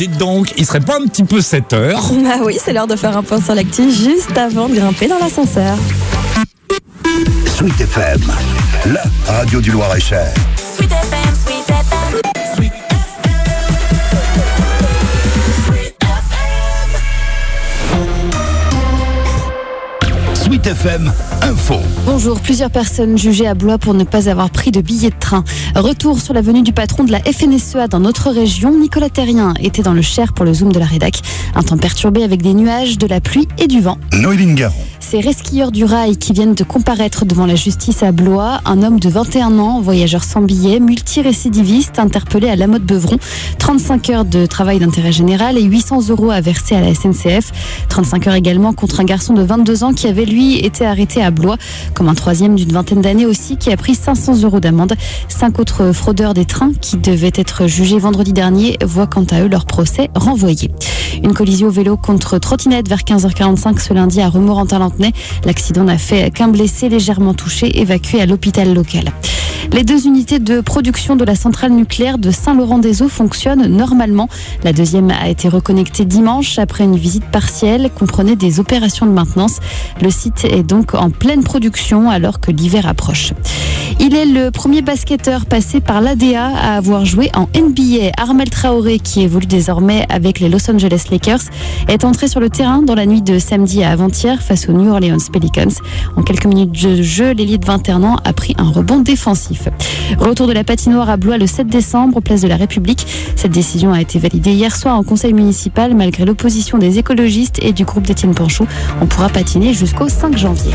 Dites donc, il serait pas un petit peu 7h? Ah oui, c'est l'heure de faire un point sur l'actu juste avant de grimper dans l'ascenseur. Sweet FM, la radio du Loir-et-Cher. Sweet FM, Sweet FM. Sweet Sweet FM Info. Bonjour, plusieurs personnes jugées à Blois pour ne pas avoir pris de billets de train. Retour sur la venue du patron de la FNSEA dans notre région. Nicolas Terrien était dans le Cher pour le Zoom de la rédac. Un temps perturbé avec des nuages, de la pluie et du vent. Noéline Garon. Ces resquilleurs du rail qui viennent de comparaître devant la justice à Blois. Un homme de 21 ans, voyageur sans billet, multirécidiviste, interpellé à Lamotte-Beuvron. 35 heures de travail d'intérêt général et 800 € à verser à la SNCF. 35 heures également contre un garçon de 22 ans qui avait lui été arrêté à Blois, comme un troisième d'une vingtaine d'années aussi qui a pris 500 € d'amende. 5 autres fraudeurs des trains qui devaient être jugés vendredi dernier voient quant à eux leur procès renvoyé. Une collision au vélo contre trottinette vers 15h45 ce lundi à Romorantin-Lanthenay. L'accident n'a fait qu'un blessé légèrement touché, évacué à l'hôpital local. Les 2 unités de production de la centrale nucléaire de Saint-Laurent-des-Eaux fonctionnent normalement. La deuxième a été reconnectée dimanche après une visite partielle, comprenait des opérations de maintenance. Le site est donc en pleine production alors que l'hiver approche. Il est le premier basketteur passé par l'ADA à avoir joué en NBA. Armel Traoré, qui évolue désormais avec les Los Angeles Lakers, est entré sur le terrain dans la nuit de samedi à avant-hier face aux New Orleans Pelicans. En quelques minutes de jeu, l'ailier de 21 ans a pris un rebond défensif. Retour de la patinoire à Blois le 7 décembre, place de la République. Cette décision a été validée hier soir en conseil municipal malgré l'opposition des écologistes et du groupe d'Étienne Panchou. On pourra patiner jusqu'au 5 janvier.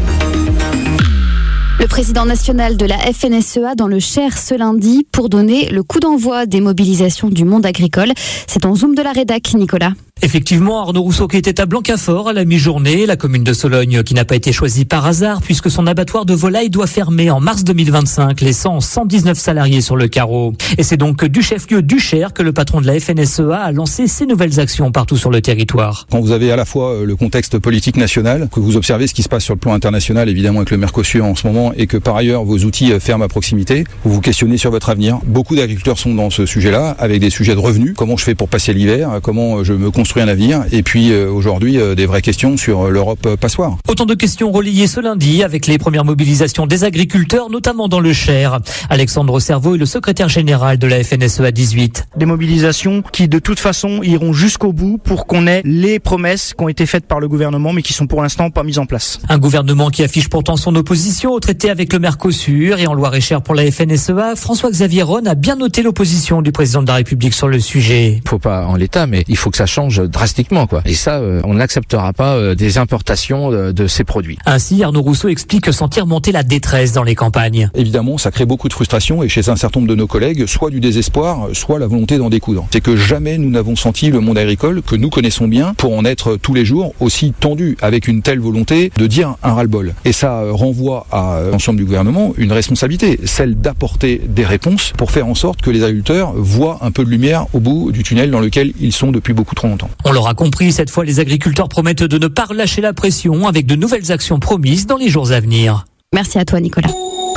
Le président national de la FNSEA dans le Cher ce lundi pour donner le coup d'envoi des mobilisations du monde agricole. C'est en Zoom de la rédac, Nicolas. Effectivement, Arnaud Rousseau qui était à Blancafort à la mi-journée, la commune de Sologne qui n'a pas été choisie par hasard puisque son abattoir de volailles doit fermer en mars 2025, laissant 119 salariés sur le carreau. Et c'est donc du chef-lieu du Cher que le patron de la FNSEA a lancé ses nouvelles actions partout sur le territoire. Quand vous avez à la fois le contexte politique national, que vous observez ce qui se passe sur le plan international évidemment avec le Mercosur en ce moment et que par ailleurs vos outils ferment à proximité, vous vous questionnez sur votre avenir. Beaucoup d'agriculteurs sont dans ce sujet-là avec des sujets de revenus. Comment je fais pour passer l'hiver? Comment je me construis un avenir? Et puis aujourd'hui des vraies questions sur l'Europe passoire. Autant de questions relayées ce lundi avec les premières mobilisations des agriculteurs, notamment dans le Cher. Alexandre Cerveau est le secrétaire général de la FNSEA 18. Des mobilisations qui de toute façon iront jusqu'au bout pour qu'on ait les promesses qui ont été faites par le gouvernement mais qui sont pour l'instant pas mises en place. Un gouvernement qui affiche pourtant son opposition au traité avec le Mercosur. Et en Loir-et-Cher pour la FNSEA, François-Xavier Ronne a bien noté l'opposition du président de la République sur le sujet. Il faut pas en l'état, mais il faut que ça change drastiquement, quoi. Et ça, on n'acceptera pas des importations de ces produits. Ainsi, Arnaud Rousseau explique sentir monter la détresse dans les campagnes. Évidemment, ça crée beaucoup de frustration et chez un certain nombre de nos collègues, soit du désespoir, soit la volonté d'en découdre. C'est que jamais nous n'avons senti le monde agricole, que nous connaissons bien, pour en être tous les jours aussi tendu, avec une telle volonté de dire un ras-le-bol. Et ça renvoie à l'ensemble du gouvernement une responsabilité, celle d'apporter des réponses pour faire en sorte que les agriculteurs voient un peu de lumière au bout du tunnel dans lequel ils sont depuis beaucoup trop longtemps. On l'aura compris, cette fois les agriculteurs promettent de ne pas relâcher la pression avec de nouvelles actions promises dans les jours à venir. Merci à toi, Nicolas.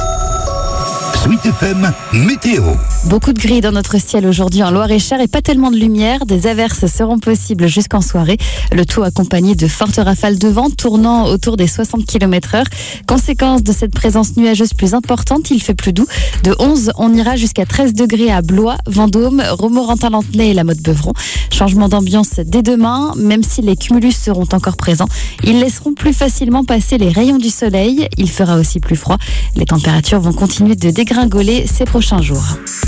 Sweet FM Météo. Beaucoup de gris dans notre ciel aujourd'hui en Loir-et-Cher et pas tellement de lumière. Des averses seront possibles jusqu'en soirée. Le tout accompagné de fortes rafales de vent tournant autour des 60 km/h. Conséquence de cette présence nuageuse plus importante, il fait plus doux. De 11, on ira jusqu'à 13 degrés à Blois, Vendôme, Romorantin-Lanthenay et Lamotte-Beuvron. Changement d'ambiance dès demain, même si les cumulus seront encore présents. Ils laisseront plus facilement passer les rayons du soleil. Il fera aussi plus froid. Les températures vont continuer de dégringoler ces prochains jours.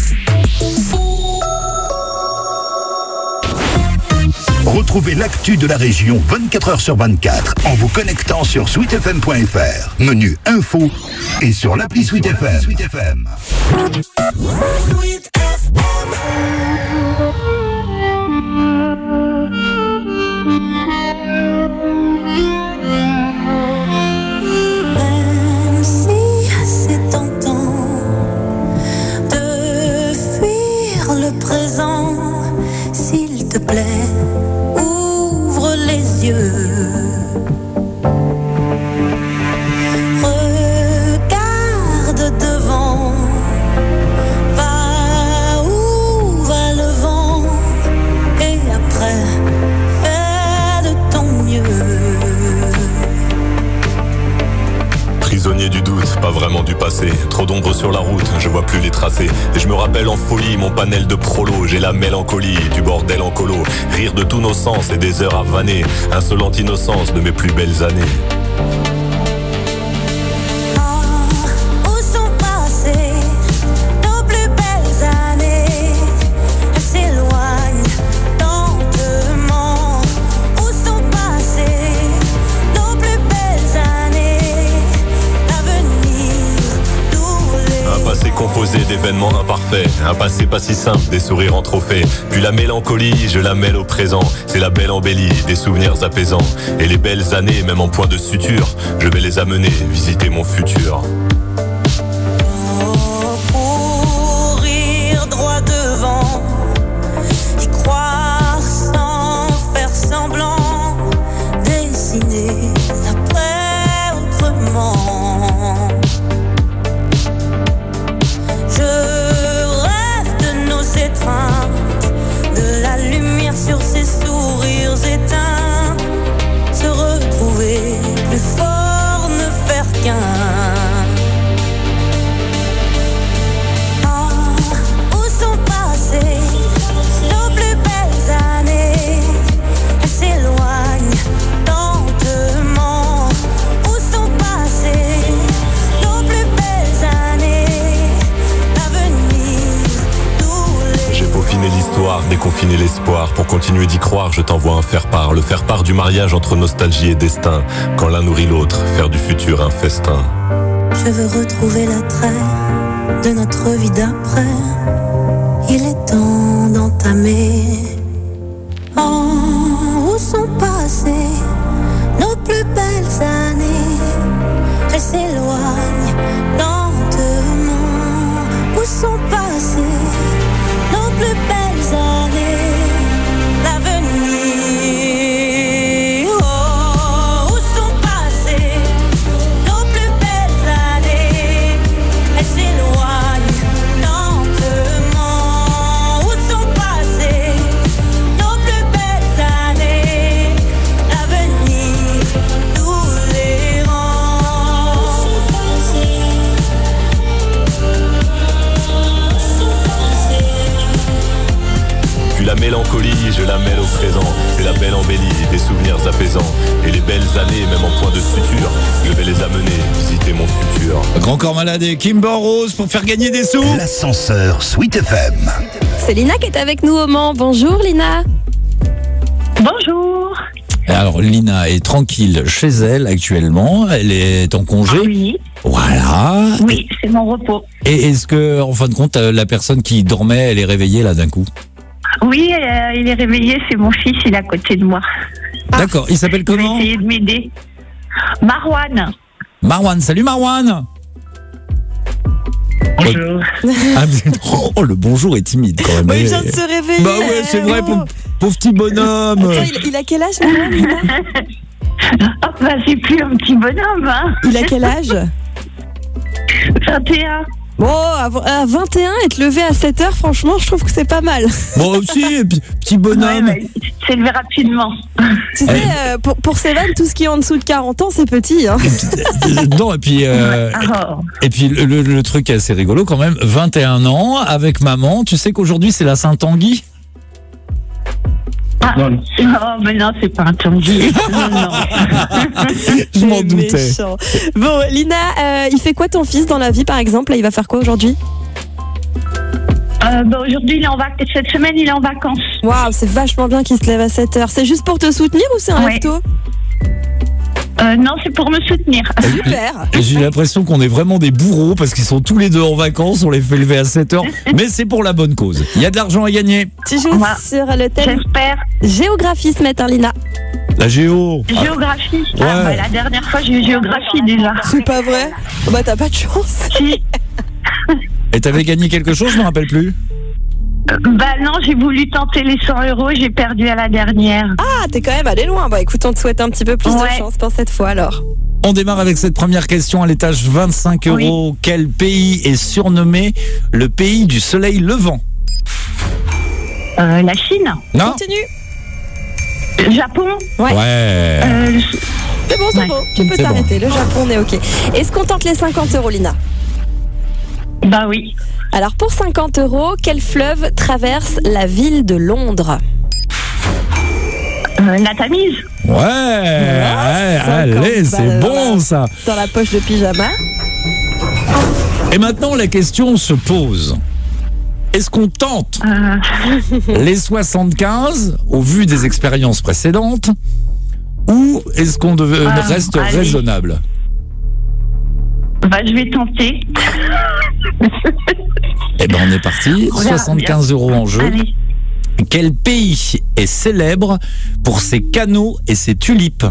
Retrouvez l'actu de la région 24h/24 en vous connectant sur sweetfm.fr, menu info et sur l'appli Sweet FM. Sweet FM. Sweet FM. Même si c'est tentant de fuir le présent, s'il te plaît, ouvre les yeux. Regarde devant, va où va le vent, et pas vraiment du passé. Trop d'ombre sur la route, je vois plus les tracés. Et je me rappelle en folie mon panel de prolo. J'ai la mélancolie du bordel en colo. Rire de tous nos sens et des heures à vanner. Insolente innocence de mes plus belles années. Composé d'événements imparfaits, un passé pas si simple, des sourires en trophée. Puis la mélancolie, je la mêle au présent. C'est la belle embellie, des souvenirs apaisants. Et les belles années, même en point de suture, je vais les amener visiter mon futur. Courir droit devant, y croire sans faire semblant, dessiner après autrement. De la lumière sur ses sourires éteints, se retrouver plus fort, ne faire qu'un. Où sont passées nos plus belles années? Elles s'éloignent lentement. Où sont passées nos plus belles années? J'ai peaufiné l'histoire, déconfiné l'espoir. Pour continuer d'y croire, je t'envoie un faire-part. Le faire-part du mariage entre nostalgie et destin. Quand l'un nourrit l'autre, faire du futur un festin. Je veux retrouver l'attrait de notre vie d'après. Il est temps d'entamer. Où sont passées nos plus belles années? Elles s'éloignent lentement. Où sont passées nos plus belles années, l'avenir? Où sont passées nos plus belles années? Elles s'éloignent lentement. Où sont passées nos plus belles années, l'avenir nous les rend. Puis la mélancolie, je la mêle au présent. C'est la belle embellie, des souvenirs apaisants. Et les belles années, même en point de suture, je vais les amener visiter mon futur. Grand Corps Malade et Kimber Rose pour faire gagner des sous. L'ascenseur Sweet FM. C'est Lina qui est avec nous au Mans. Bonjour Lina. Bonjour. Alors Lina est tranquille chez elle actuellement. Elle est en congé. Oui. Voilà. Oui, c'est mon repos. Et est-ce que, en fin de compte, la personne qui dormait, elle est réveillée là d'un coup? Oui, il est réveillé, c'est mon fils, il est à côté de moi. D'accord, il s'appelle Il va comment? essayer de m'aider. Marwan. Marwan, salut Marwan. Bonjour. Ah, oh, le bonjour est timide quand même. Bah, il vient de se réveiller. Bah ouais, c'est vrai, pauvre petit bonhomme. Attends, il a quel âge, Marwan, Lina? Ah bah c'est plus un petit bonhomme, hein. Il a quel âge? 21. Bon, à 21, être levé à 7h, franchement, je trouve que c'est pas mal. Bon, aussi, petit bonhomme. Ouais, c'est levé rapidement. Tu sais, pour Sévan, tout ce qui est en dessous de 40 ans, c'est petit. Hein. Non, et puis, le truc assez rigolo quand même, 21 ans, avec maman. Tu sais qu'aujourd'hui, c'est la Saint-Tanguy? Ah, non, mais non, c'est pas un Tanguy. Non. Je m'en doutais. Méchant. Bon, Lina, il fait quoi ton fils dans la vie, par exemple? Là, il va faire quoi aujourd'hui? Aujourd'hui, il est en vacances. Cette semaine, il est en vacances. Waouh, c'est vachement bien qu'il se lève à 7h. C'est juste pour te soutenir ou c'est un resto? Non, c'est pour me soutenir. Super. J'ai l'impression qu'on est vraiment des bourreaux parce qu'ils sont tous les deux en vacances, on les fait lever à 7h, mais c'est pour la bonne cause. Il y a de l'argent à gagner. Tu joues sur le thème J'espère. géographie ce matin, Lina. La géo. Géographie. Ouais. Ah, bah, la dernière fois, j'ai eu géographie déjà. C'est pas vrai? Bah, t'as pas de chance. Si. Et t'avais gagné quelque chose, je me rappelle plus. Bah non, j'ai voulu tenter les 100 €, j'ai perdu à la dernière. Ah, t'es quand même allé loin. Bah écoute, on te souhaite un petit peu plus de chance pour cette fois alors. On démarre avec cette première question à l'étage 25 €. Oui. Quel pays est surnommé le pays du soleil levant? La Chine. Non. Continue. Japon. Ouais. C'est bon, c'est bon. Tu peux C'est t'arrêter. Le Japon, on est OK. Est-ce qu'on tente les 50 €, Lina? Bah oui. Alors, pour 50 €, quel fleuve traverse la ville de Londres? La Tamise. Ouais, allez, c'est bon ça. Dans la poche de pyjama. Et maintenant, la question se pose. Est-ce qu'on tente les 75 au vu des expériences précédentes ou est-ce qu'on reste allez. raisonnable? Bah, je vais tenter. Eh ben, on est parti. 75 € en jeu. Allez. Quel pays est célèbre pour ses canaux et ses tulipes?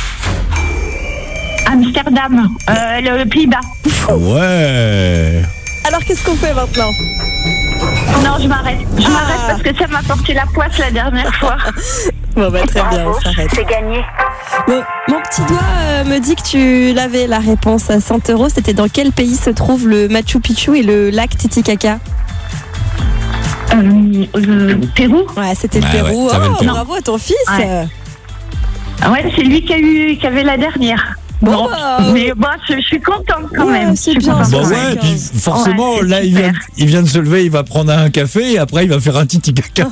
Amsterdam. Le Pays-Bas. Ouais. Alors, qu'est-ce qu'on fait maintenant? Non, je m'arrête. Je m'arrête parce que ça m'a porté la poisse la dernière fois. Bon, bah, très bien, on s'arrête. C'est gagné. Bon, mon petit doigt me dit que tu l'avais la réponse à 100 €. C'était dans quel pays se trouve le Machu Picchu et le lac Titicaca? Pérou. Ouais, c'était le Ouais, Pérou. ouais, t'avais le Pérou. Bravo à ton fils. Ouais. Ouais, c'est lui qui avait la dernière. Bon, mais bon, je suis contente quand Ouais, même. c'est Je suis bien, contente. Bon, Ouais, ouais, puis forcément, Ouais, c'est là, super. il vient de se lever, il va prendre un café et après, il va faire un titi caca.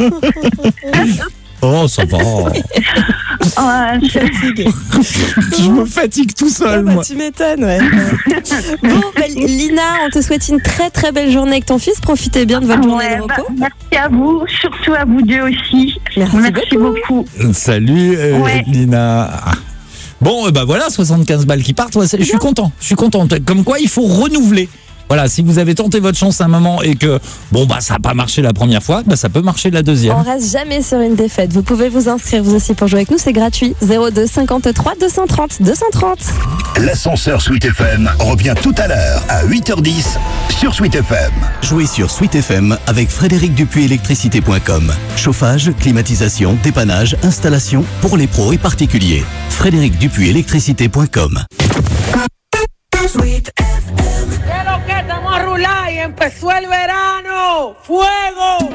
Oh, ça va. Ouais, Je me fatigue tout seul, bah, moi. tu m'étonnes, ouais. Bon, bah, Lina, on te souhaite une très très belle journée avec ton fils. Profitez bien de votre journée de repos. merci à vous, surtout à vous deux aussi. Merci beaucoup. Salut, Ouais. Lina. Bon, bah voilà, 75 balles qui partent. Ouais, je suis content. Comme quoi, il faut renouveler. Voilà, si vous avez tenté votre chance à un moment et que, bon, bah, ça n'a pas marché la première fois, bah, ça peut marcher la deuxième. On reste jamais sur une défaite. Vous pouvez vous inscrire vous aussi pour jouer avec nous, c'est gratuit. 02 53 230 230. L'ascenseur Sweet FM revient tout à l'heure à 8h10 sur Sweet FM. Jouez sur Sweet FM avec Frédéric Dupuis électricité.com. Chauffage, climatisation, dépannage, installation pour les pros et particuliers. Frédéric Dupuis électricité.com. Sweet FM. ¿Qué lo que estamos a rular y empezó el verano? ¡Fuego!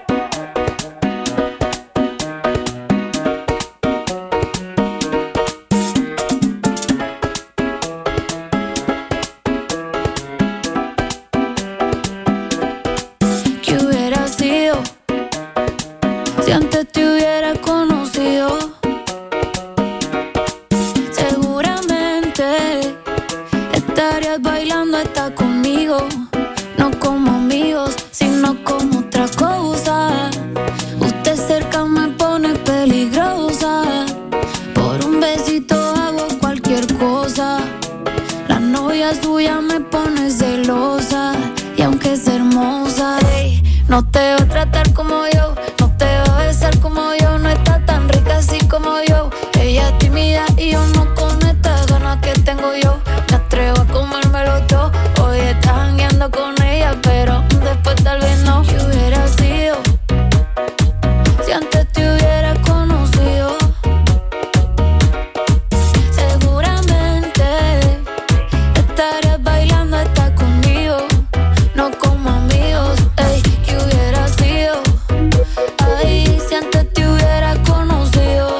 ¿Qué hubiera sido si antes te hubiera conocido? Seguramente estarías bailando hasta conmigo, no como amigos, sino como otra cosa. Usted cerca me pone peligrosa, por un besito hago cualquier cosa. La novia suya me pone celosa, y aunque es hermosa, ey, no te va a tratar como yo, no te va a besar como yo, no está tan rica así como yo. Ella es tímida y yo no con estas ganas que tengo yo. Me atrevo a comérmelo todo. Hoy estás jangueando con ella, pero después tal vez no. ¿Qué hubiera sido si antes te hubiera conocido? Seguramente estarías bailando hasta conmigo, no como amigos. Ey, ¿qué hubiera sido? Ay, si antes te hubiera conocido.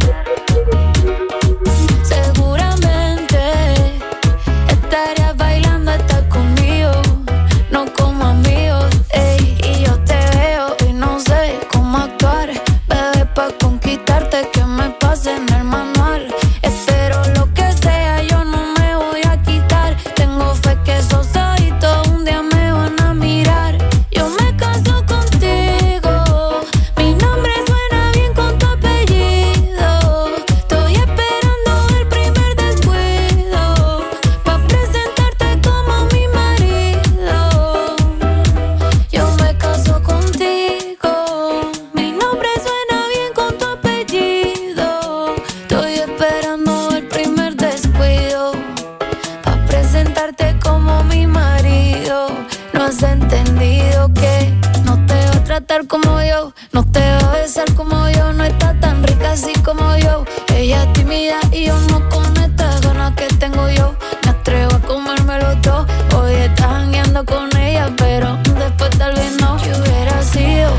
Seguramente estarías bailando hasta conmigo, no como amigos. Ey, y yo te veo y no sé cómo actuar, bebé, pa' conquistarte que me pase en el manual. Espero lo que sea, yo no me voy a quitar. Tengo fe que esos ojitos un día me van a mirar. Yo me caso contigo, mi nombre suena bien con tu apellido. Estoy esperando el primer descuido, pa' presentarte como mi marido. Yo me caso contigo, mi nombre suena bien con tu apellido. Estoy esperando el primer descuido, pa' presentarte como mi marido. No has entendido que no te va a tratar como yo, no te va a besar como yo, no está tan rica así como yo. Ella es tímida y yo no con estas ganas que tengo yo. Me atrevo a comérmelo todo. Hoy estás jangueando con ella, pero después tal vez no. ¿Qué hubiera sido?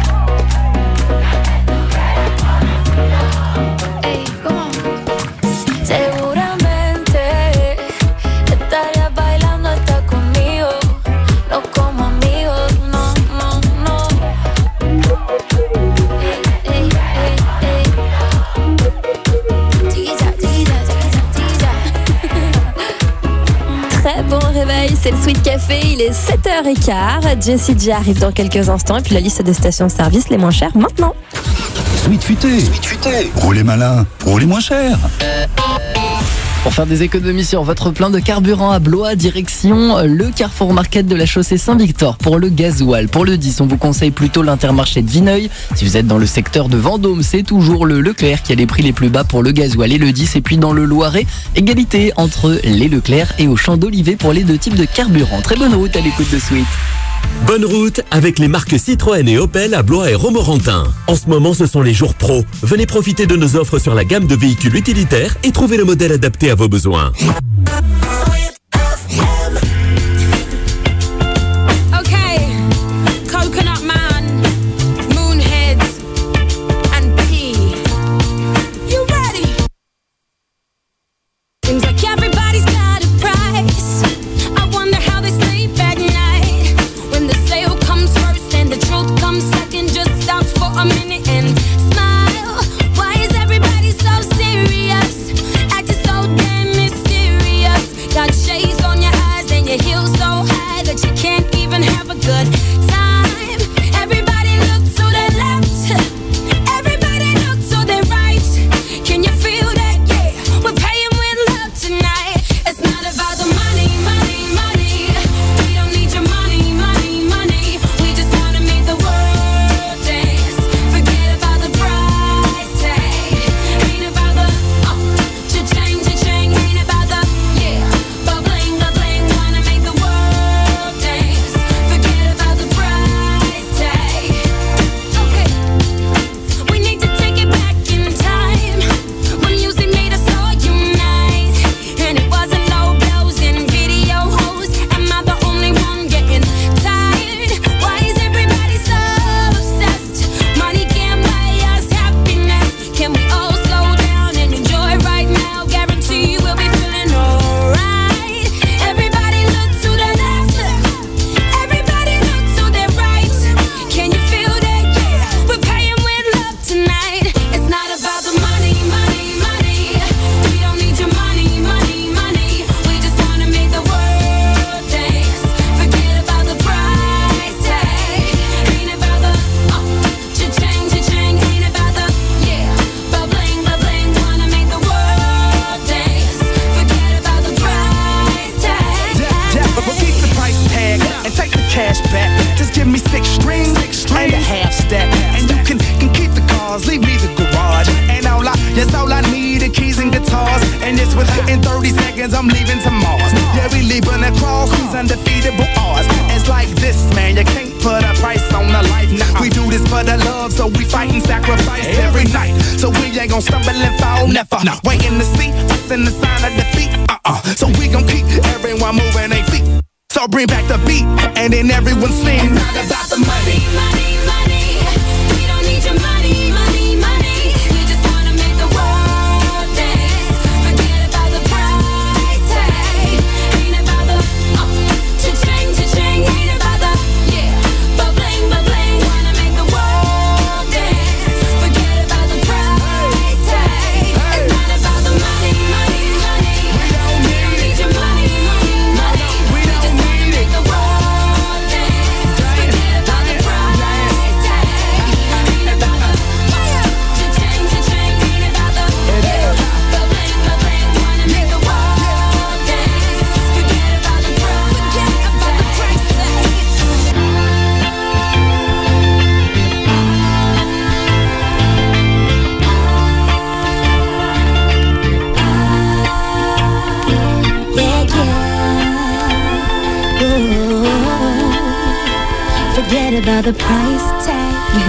Ey, ¿cómo? c'est le Sweet Café, il est 7h15. Jessie J arrive dans quelques instants et puis la liste des stations-service les moins chères maintenant. Sweet Futé. Roulez malin, roulez moins cher. Pour faire des économies sur votre plein de carburant à Blois, direction le Carrefour Market de la chaussée Saint-Victor. Pour le gasoil, pour le 10, on vous conseille plutôt l'Intermarché de Vineuil. Si vous êtes dans le secteur de Vendôme, c'est toujours le Leclerc qui a les prix les plus bas pour le gasoil et le 10. Et puis dans le Loiret, égalité entre les Leclerc et Auchan d'Olivet pour les deux types de carburant. Très bonne route à l'écoute de Sweet. Bonne route avec les marques Citroën et Opel à Blois et Romorantin. En ce moment, ce sont les jours pro. Venez profiter de nos offres sur la gamme de véhicules utilitaires et trouvez le modèle adapté à vos besoins. Bring back the beat, and then everyone sings. It's not about the money, money, money. We don't need your money, money, money. We just wanna make the world dance. Forget about the price tag. Ain't about the cha-ching, cha-ching. Ain't about the ba-bling, ba-bling. Wanna make the world dance. Forget about the price tag. It's not about the money, money, money. We don't need your money, money, money. We just wanna make the world dance. Forget about the price tag. Ain't about the cha-ching, cha-ching. Ain't about the ba-bling, ba-bling. Wanna make the world dance. Forget about the price tag. Forget about the price tag.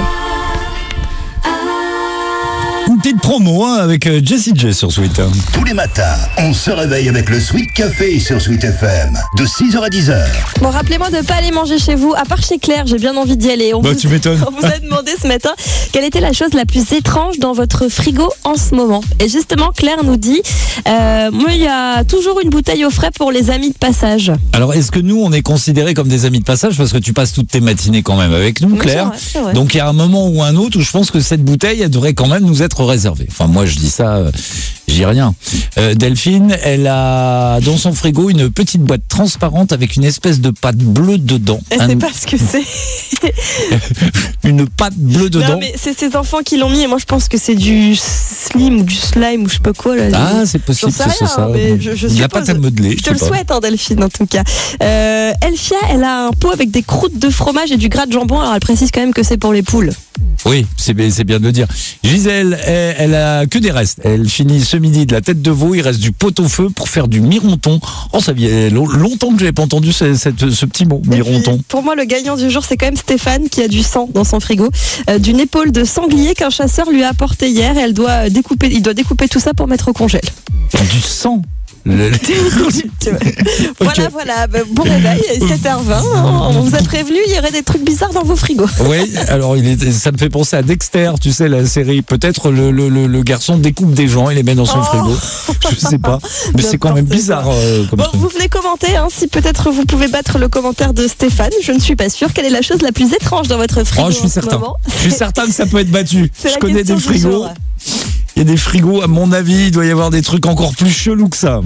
Une petite promo avec Jessie J sur Sweet. Tous les matins, on se réveille avec le Sweet Café sur Sweet FM, de 6h à 10h. Bon, rappelez-moi de ne pas aller manger chez vous, à part chez Claire, j'ai bien envie d'y aller. Tu m'étonnes. On vous a demandé ce matin quelle était la chose la plus étrange dans votre frigo en ce moment. Et justement, Claire nous dit, moi, il y a toujours une bouteille au frais pour les amis de passage. Alors, est-ce que nous, on est considérés comme des amis de passage parce que tu passes toutes tes matinées quand même avec nous, Claire? C'est vrai. Donc, il y a un moment ou un autre où je pense que cette bouteille, elle devrait quand même nous être réservée. Enfin, moi, je dis ça Je dis rien. Delphine, elle a dans son frigo une petite boîte transparente avec une espèce de pâte bleue dedans. Elle sait pas ce que c'est. Une pâte bleue dedans. Non mais c'est ces enfants qui l'ont mis et moi je pense que c'est du slim ou du slime ou je sais pas quoi. Là. Ah c'est possible, J'en sais c'est rien, ça. mais Il n'y a pas de modelé. Je te le souhaite Delphine en tout cas. Elfia, elle a un pot avec des croûtes de fromage et du gras de jambon. Alors elle précise quand même que c'est pour les poules. Oui, c'est bien de le dire. Gisèle, elle a que des restes. Elle finit ce midi de la tête de veau. Il reste du pot-au-feu pour faire du mironton. Oh, ça fait longtemps que j'avais pas entendu ce petit mot, mironton. Puis, pour moi, le gagnant du jour, c'est quand même Stéphane qui a du sang dans son frigo, d'une épaule de sanglier qu'un chasseur lui a apporté hier. Et il doit découper tout ça pour mettre au congèle. Du sang. Voilà, bon réveil, 7h20. On vous a prévenu, il y aurait des trucs bizarres dans vos frigos. Oui, alors ça me fait penser à Dexter, tu sais, la série. Peut-être le garçon découpe des gens et les met dans son frigo. Je sais pas, mais c'est quand même bizarre. Comme vous venez commenter, si peut-être vous pouvez battre le commentaire de Stéphane. Je ne suis pas sûre. Quelle est la chose la plus étrange dans votre frigo? Je suis certain. Je suis certain que ça peut être battu. Je connais des frigos. Il y a des frigos, à mon avis, il doit y avoir des trucs encore plus chelous que ça.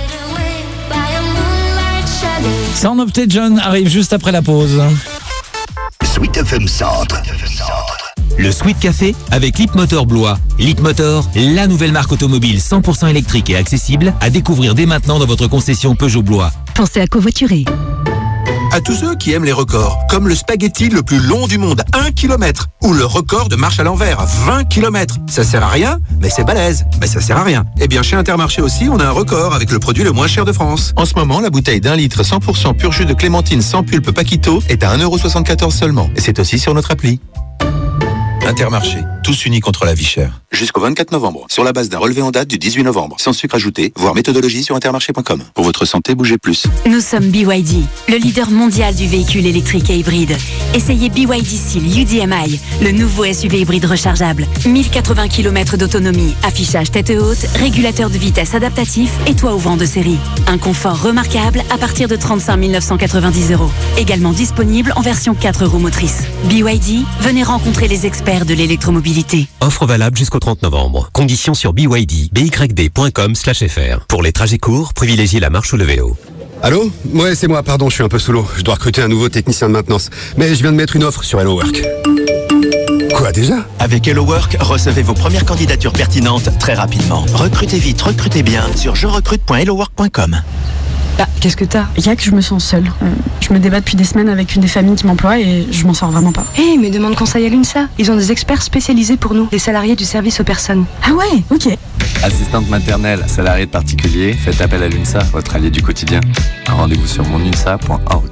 Sound of John arrive juste après la pause. Sweet FM Centre. Le Sweet Café avec Leapmotor Blois. Leapmotor, la nouvelle marque automobile 100% électrique et accessible à découvrir dès maintenant dans votre concession Peugeot Blois. Pensez à covoiturer. À tous ceux qui aiment les records, comme le spaghetti le plus long du monde, 1 km, ou le record de marche à l'envers, 20 km. Ça sert à rien, mais c'est balèze. Mais ça sert à rien. Eh bien, chez Intermarché aussi, on a un record avec le produit le moins cher de France. En ce moment, la bouteille d'1 litre 100% pur jus de clémentine sans pulpe Paquito est à 1,74€ seulement. Et c'est aussi sur notre appli. Intermarché, tous unis contre la vie chère. Jusqu'au 24 novembre, sur la base d'un relevé en date du 18 novembre, sans sucre ajouté, voire méthodologie sur intermarché.com. Pour votre santé, bougez plus. Nous sommes BYD, le leader mondial du véhicule électrique et hybride. Essayez BYD Seal UDMI, le nouveau SUV hybride rechargeable. 1080 km d'autonomie, affichage tête haute, régulateur de vitesse adaptatif et toit ouvrant de série. Un confort remarquable à partir de 35 990€. Également disponible en version 4 roues motrices. BYD, venez rencontrer les experts de l'électromobilité. Offre valable jusqu'au 30 novembre. Conditions sur BYD, byD.com/fr. Pour les trajets courts, privilégiez la marche ou le vélo. Allô ? Ouais, c'est moi, pardon, je suis un peu sous l'eau. Je dois recruter un nouveau technicien de maintenance. Mais je viens de mettre une offre sur Hello Work. Quoi déjà ? Avec Hello Work, recevez vos premières candidatures pertinentes très rapidement. Recrutez vite, recrutez bien sur jerecrute.hellowork.com. Bah, qu'est-ce que t'as ? Il y a que je me sens seule. Je me débat depuis des semaines avec une des familles qui m'emploie et je m'en sors vraiment pas. Hé, mais demande conseil à l'UNSA. Ils ont des experts spécialisés pour nous, les salariés du service aux personnes. Ah ouais, ok. Assistante maternelle, salarié de particulier, faites appel à l'UNSA, votre allié du quotidien. Un rendez-vous sur monunsa.org.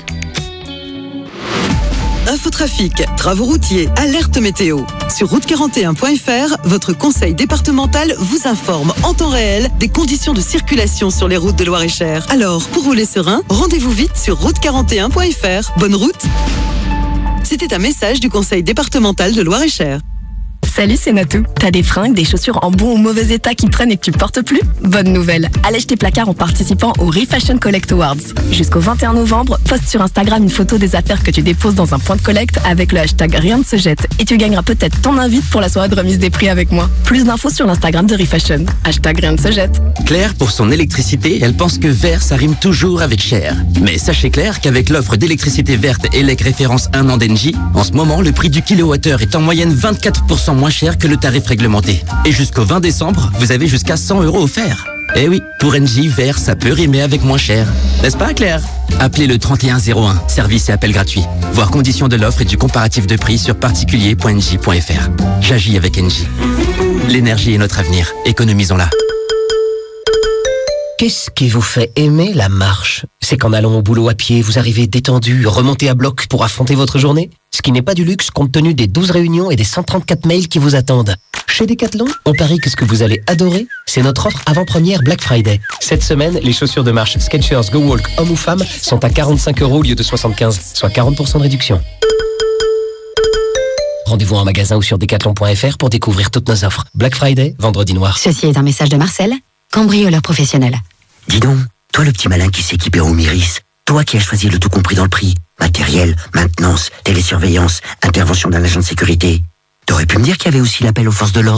Infotrafic, travaux routiers, alerte météo. Sur route41.fr, votre conseil départemental vous informe en temps réel des conditions de circulation sur les routes de Loir-et-Cher. Alors, pour rouler serein, rendez-vous vite sur route41.fr. Bonne route! C'était un message du conseil départemental de Loir-et-Cher. Salut, c'est Natou. T'as des fringues, des chaussures en bon ou mauvais état qui traînent et que tu portes plus ? Bonne nouvelle. Allège tes placards en participant au Refashion Collect Awards. Jusqu'au 21 novembre, poste sur Instagram une photo des affaires que tu déposes dans un point de collecte avec le hashtag Rien ne se jette. Et tu gagneras peut-être ton invite pour la soirée de remise des prix avec moi. Plus d'infos sur l'Instagram de Refashion. Hashtag Rien ne se jette. Claire, pour son électricité, elle pense que vert, ça rime toujours avec cher. Mais sachez Claire qu'avec l'offre d'électricité verte ELEC référence 1 an d'Engie, en ce moment, le prix du kilowattheure est en moyenne 24% moins cher que le tarif réglementé. Et jusqu'au 20 décembre, vous avez jusqu'à 100€ offerts. Eh oui, pour Engie, vert, ça peut rimer avec moins cher. N'est-ce pas, Claire ? Appelez le 3101, service et appel gratuit. Voir conditions de l'offre et du comparatif de prix sur particulier.engie.fr. J'agis avec Engie. L'énergie est notre avenir. Économisons-la. Qu'est-ce qui vous fait aimer la marche ? C'est qu'en allant au boulot à pied, vous arrivez détendu, remonté à bloc pour affronter votre journée ? Ce qui n'est pas du luxe compte tenu des 12 réunions et des 134 mails qui vous attendent. Chez Decathlon, on parie que ce que vous allez adorer, c'est notre offre avant-première Black Friday. Cette semaine, les chaussures de marche Skechers Go Walk homme ou femme sont à 45€ au lieu de 75, soit 40% de réduction. Rendez-vous en magasin ou sur decathlon.fr pour découvrir toutes nos offres. Black Friday, vendredi noir. Ceci est un message de Marcel, cambrioleur professionnel. Dis donc, toi le petit malin qui s'équipait au Miris, toi qui as choisi le tout compris dans le prix, matériel, maintenance, télésurveillance, intervention d'un agent de sécurité, t'aurais pu me dire qu'il y avait aussi l'appel aux forces de l'ordre.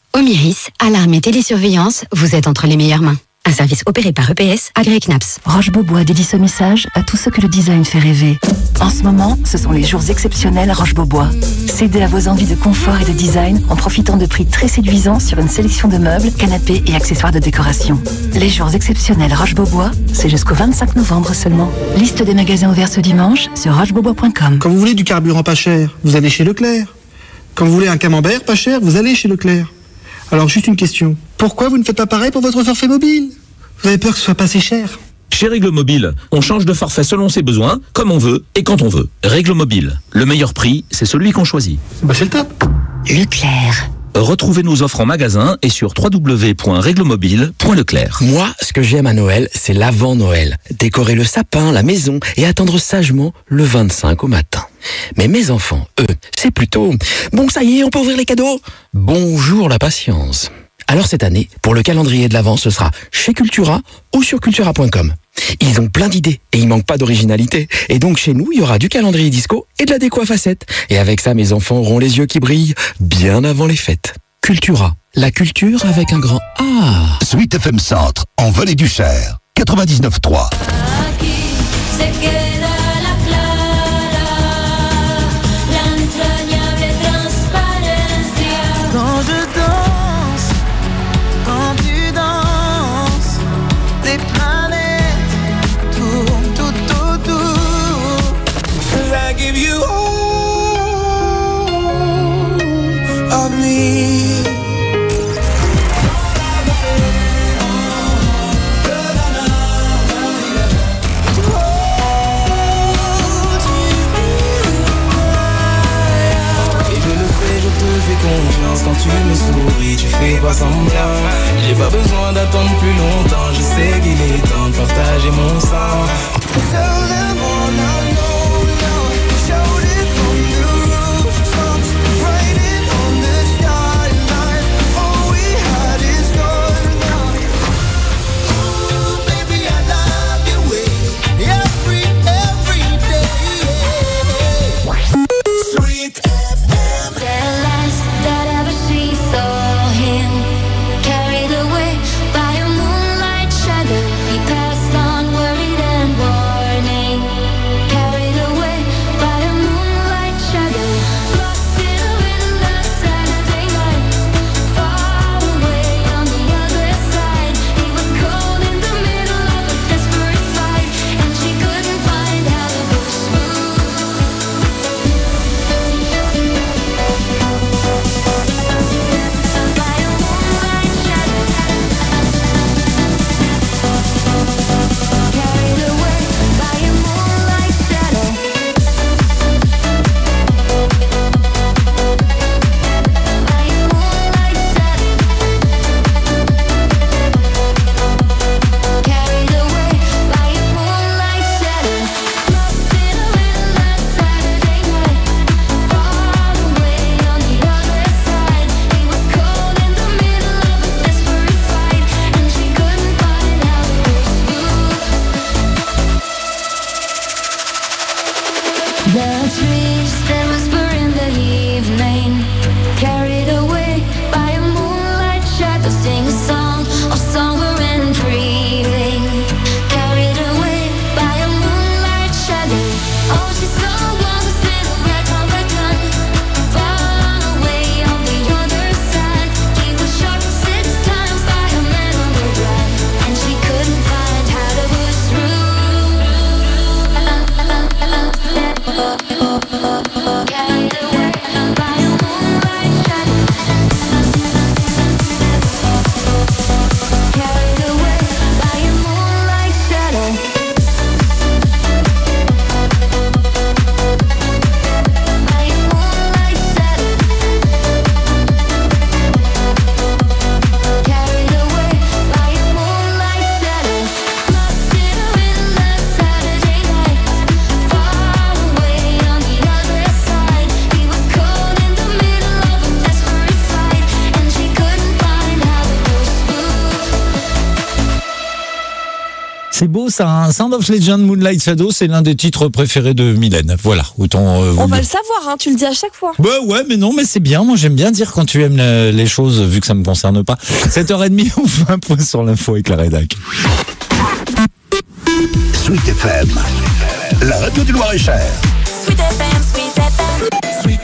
Omiris, alarme et télésurveillance, vous êtes entre les meilleures mains. Un service opéré par EPS, agréé CNAPS. Roche-Beaubois dédie ce message à tous ceux que le design fait rêver. En ce moment, ce sont les jours exceptionnels à Roche-Beaubois. Cédez à vos envies de confort et de design en profitant de prix très séduisants sur une sélection de meubles, canapés et accessoires de décoration. Les jours exceptionnels Roche-Beaubois, c'est jusqu'au 25 novembre seulement. Liste des magasins ouverts ce dimanche sur rochebeaubois.com. Quand vous voulez du carburant pas cher, vous allez chez Leclerc. Quand vous voulez un camembert pas cher, vous allez chez Leclerc. Alors juste une question. Pourquoi vous ne faites pas pareil pour votre forfait mobile? Vous avez peur que ce soit pas assez cher? Chez Règle Mobile, on change de forfait selon ses besoins, comme on veut et quand on veut. Règle Mobile, le meilleur prix, c'est celui qu'on choisit. Bah c'est le top. Leclerc. Retrouvez nos offres en magasin et sur www.réglemobile.leclerc. Moi, ce que j'aime à Noël, c'est l'avant Noël. Décorer le sapin, la maison et attendre sagement le 25 au matin. Mais mes enfants, eux, c'est plutôt « Bon, ça y est, on peut ouvrir les cadeaux !» Bonjour la patience. Alors cette année, pour le calendrier de l'Avent, ce sera chez Cultura ou sur cultura.com. Ils ont plein d'idées et il manque pas d'originalité. Et donc chez nous, il y aura du calendrier disco et de la déco à facettes. Et avec ça, mes enfants auront les yeux qui brillent bien avant les fêtes. Cultura, la culture avec un grand A. Sweet FM Centre, en Vallée du Cher, 99.3. Quand je danse, quand tu danses, les planètes tournent tout autour. I give you all of me. Confiance quand tu me souris, tu fais pas semblant. J'ai pas besoin d'attendre plus longtemps, je sais qu'il est temps de partager mon sang. Tell them all I know now, shout it from the rooftops, write it on the skyline, all we had is gone now. Ooh, baby, I love your way, every day. Sweet FM. That ever she saw him carried away by a moonlight shadow. He passed on worried and warning. Carried away by a moonlight shadow. Lost in a window Saturday night. Far away on the other side. He was cold in the middle of a desperate fight, and she couldn't find how to push through. Carried away by a moonlight shadow. By a moonlight shadow. Carried away by a moonlight shadow. Lost in a window Saturday night. Far away on the other side. He was cold in the middle of a desperate fight, and she couldn't find how to push through. The trees that whisper in the evening, carried away by a moonlight shadow, sing a song of summer and dreaming. Carried away by a moonlight shadow. Oh, she's so long to sit right on the gun. Far away on the other side. He was shot 6 times by a man on the run, and she couldn't find how to push through. Carried away by a moonlight shadow. C'est beau ça, hein. Sound of Legend, Moonlight Shadow, c'est l'un des titres préférés de Mylène. Voilà, autant... On va le savoir, hein, tu le dis à chaque fois. Bah ouais, mais non, mais c'est bien. Moi, j'aime bien dire quand tu aimes les choses, vu que ça me concerne pas. 7h30, on fait un point sur l'info avec la rédac. Sweet FM, la radio du Loir-et-Cher. Sweet FM, Sweet FM. Sweet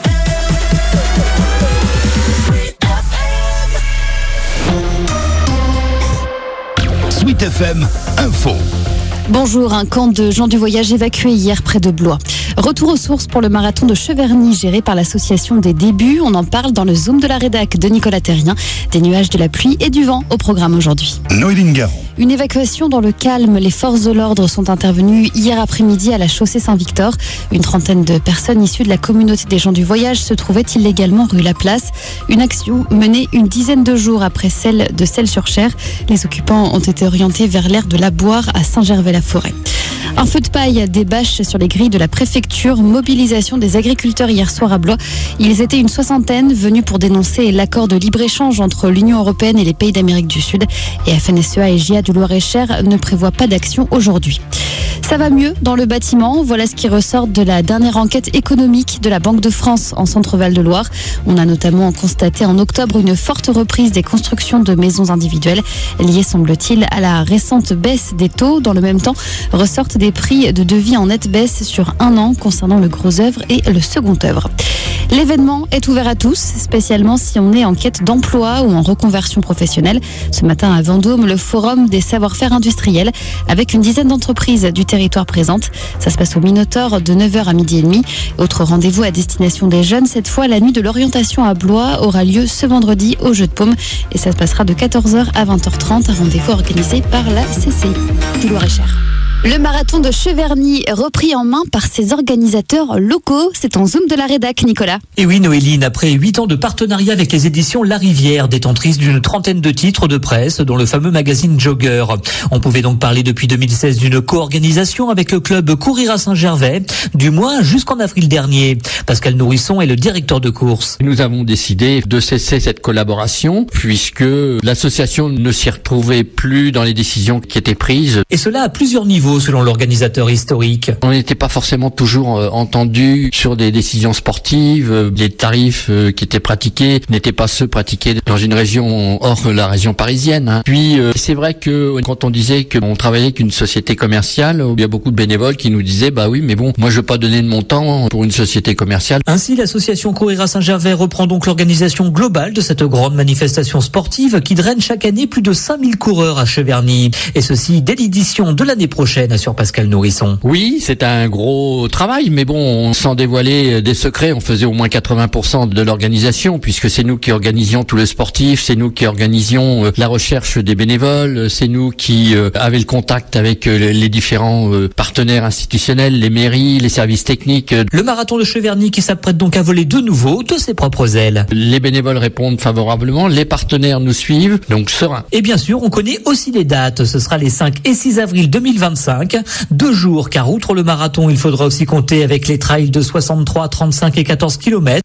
Sweet FM Info. Bonjour, un camp de gens du voyage évacué hier près de Blois. Retour aux sources pour le marathon de Cheverny géré par l'association des débuts. On en parle dans le Zoom de la rédac de Nicolas Terrien. Des nuages, de la pluie et du vent au programme aujourd'hui. Noéline Garon. Une évacuation dans le calme. Les forces de l'ordre sont intervenues hier après-midi à la chaussée Saint-Victor. Une trentaine de personnes issues de la communauté des gens du voyage se trouvaient illégalement rue Laplace. Une action menée une dizaine de jours après celle de Celles-sur-Cher. Les occupants ont été orientés vers l'aire de Laboire à Saint-Gervais-la-Forêt. Un feu de paille, des bâches sur les grilles de la préfecture, mobilisation des agriculteurs hier soir à Blois. Ils étaient une soixantaine venus pour dénoncer l'accord de libre-échange entre l'Union européenne et les pays d'Amérique du Sud. Et FNSEA et JA du Loir-et-Cher ne prévoient pas d'action aujourd'hui. Ça va mieux dans le bâtiment. Voilà ce qui ressort de la dernière enquête économique de la Banque de France en Centre-Val de Loire. On a notamment constaté en octobre une forte reprise des constructions de maisons individuelles, liée semble-t-il à la récente baisse des taux. Dans le même temps, ressortent des prix de devis en nette baisse sur un an concernant le gros œuvre et le second œuvre. L'événement est ouvert à tous, spécialement si on est en quête d'emploi ou en reconversion professionnelle. Ce matin à Vendôme, le forum des savoir-faire industriels avec une dizaine d'entreprises du territoire présentes. Ça se passe au Minotaure de 9h à 12h30. Autre rendez-vous à destination des jeunes, cette fois la nuit de l'orientation à Blois aura lieu ce vendredi au Jeu de Paume et ça se passera de 14h à 20h30. Un rendez-vous organisé par la CC du Loir-et-Cher. Le marathon de Cheverny repris en main par ses organisateurs locaux. C'est en Zoom de la rédac, Nicolas. Et oui, Noéline, après 8 ans de partenariat avec les éditions La Rivière, détentrice d'une trentaine de titres de presse, dont le fameux magazine Jogger. On pouvait donc parler depuis 2016 d'une co-organisation avec le club Courir à Saint-Gervais, du moins jusqu'en avril dernier. Pascal Nourrisson est le directeur de course. Nous avons décidé de cesser cette collaboration puisque l'association ne s'y retrouvait plus dans les décisions qui étaient prises. Et cela à plusieurs niveaux, selon l'organisateur historique. On n'était pas forcément toujours entendu sur des décisions sportives. Les tarifs qui étaient pratiqués n'étaient pas ceux pratiqués dans une région hors la région parisienne. Puis c'est vrai que quand on disait qu'on travaillait avec une société commerciale, il y a beaucoup de bénévoles qui nous disaient bah oui mais bon, moi je veux pas donner de mon temps pour une société commerciale. Ainsi, l'association Courir à Saint-Gervais reprend donc l'organisation globale de cette grande manifestation sportive qui draine chaque année plus de 5000 coureurs à Cheverny. Et ceci dès l'édition de l'année prochaine, assure Pascal Nourrisson. Oui, c'est un gros travail, mais bon, sans dévoiler des secrets, on faisait au moins 80% de l'organisation, puisque c'est nous qui organisions tout le sportif, c'est nous qui organisions la recherche des bénévoles, c'est nous qui avions le contact avec les différents partenaires institutionnels, les mairies, les services techniques. Le marathon de Cheverny qui s'apprête donc à voler de nouveau de ses propres ailes. Les bénévoles répondent favorablement, les partenaires nous suivent, donc serein. Et bien sûr, on connaît aussi les dates. Ce sera les 5 et 6 avril 2025. 2 jours, car outre le marathon, il faudra aussi compter avec les trails de 63, 35 et 14 km.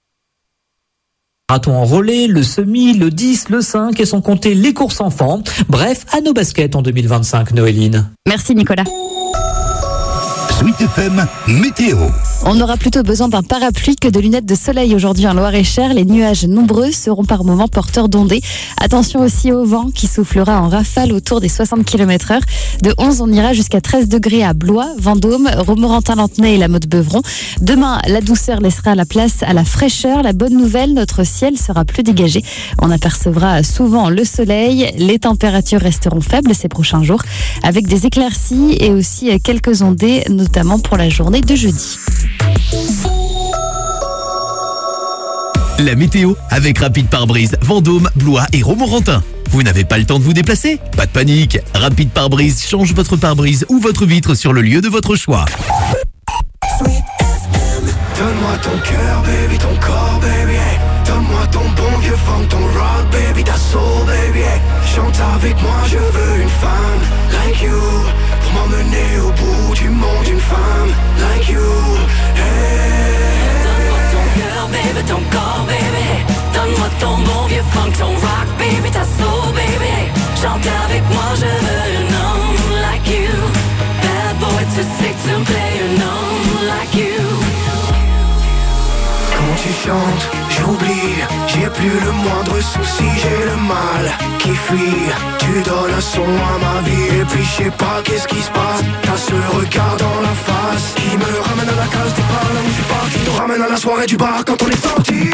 Marathon en relais, le semi, le 10, le 5 et sans compter les courses enfants. Bref, à nos baskets en 2025, Noéline. Merci Nicolas. Sweet FM Météo. On aura plutôt besoin d'un parapluie que de lunettes de soleil aujourd'hui en Loir-et-Cher. Les nuages nombreux seront par moments porteurs d'ondées. Attention aussi au vent qui soufflera en rafale autour des 60 km/h. De 11, on ira jusqu'à 13 degrés à Blois, Vendôme, Romorantin-Lanthenay et la Motte-Beuvron. Demain, la douceur laissera la place à la fraîcheur. La bonne nouvelle, notre ciel sera plus dégagé. On apercevra souvent le soleil. Les températures resteront faibles ces prochains jours avec des éclaircies et aussi quelques ondées, notamment pour la journée de jeudi. La météo avec Rapide Pare-Brise, Vendôme, Blois et Romorantin. Vous n'avez pas le temps de vous déplacer? Pas de panique. Rapide Pare-Brise change votre pare-brise ou votre vitre sur le lieu de votre choix. Donne-moi ton cœur, baby, ton corps, baby, hey. Donne-moi ton bon vieux funk, ton rock, baby, ta soul, baby, hey. Chante avec moi, je veux une femme like you, pour m'emmener au bout du monde, une femme like you, hey. Donne-moi ton cœur, baby, ton corps, baby, hey. Donne-moi ton bon vieux funk, ton rock, baby, ta soul, baby, hey. Chante avec moi, je veux un homme chante, j'oublie, j'ai plus le moindre souci, j'ai le mal qui fuit. Tu donnes un son à ma vie et puis je sais pas qu'est-ce qui se passe. T'as ce regard dans la face qui me ramène à la case départ, là où je suis parti, nous ramène à la soirée du bar quand on est sorti.